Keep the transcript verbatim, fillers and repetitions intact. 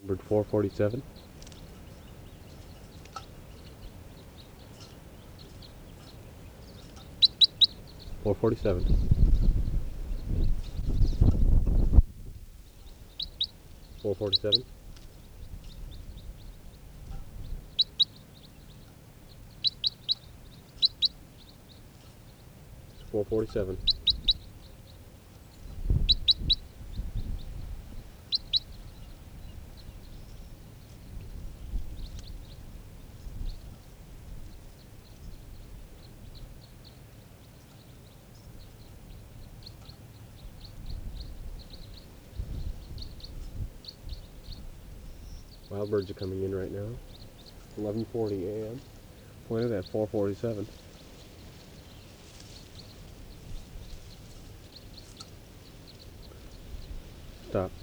Bird four forty-seven. four forty-seven. four forty-seven. four forty-seven. Wild birds are coming in right now. eleven forty a m Pointed at four forty-seven. Stop.